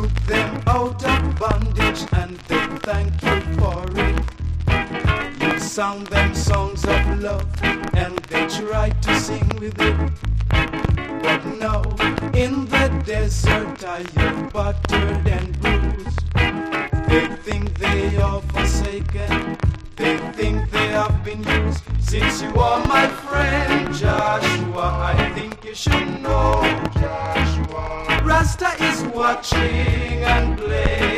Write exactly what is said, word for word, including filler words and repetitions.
took them out of bondage and they thank you for it. You sung them songs of love and they tried to sing with it. But now in the desert I am battered and bruised. They think they are forsaken, they think they have been used. Since you are my friend Joshua, I think you should know Joshua. Rasta is watching and playing.